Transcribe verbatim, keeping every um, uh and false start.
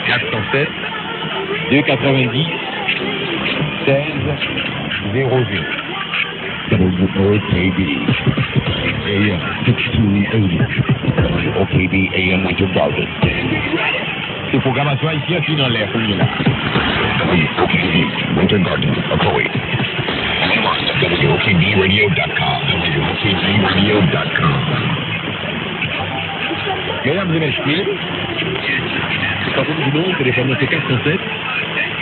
quatre cent sept, deux cent quatre-vingt-dix, seize, zéro zéro. O K B, A M sixteen eighty. O K B, A M Winter Garden. C'est programmation ici qui dans l'air pour nous là. O K B, Winter Garden, of Kuwait. W O K B radio dot com. W O K B radio dot com. Mesdames et messieurs, par contre, du nom, téléphone c'est quatre cent sept,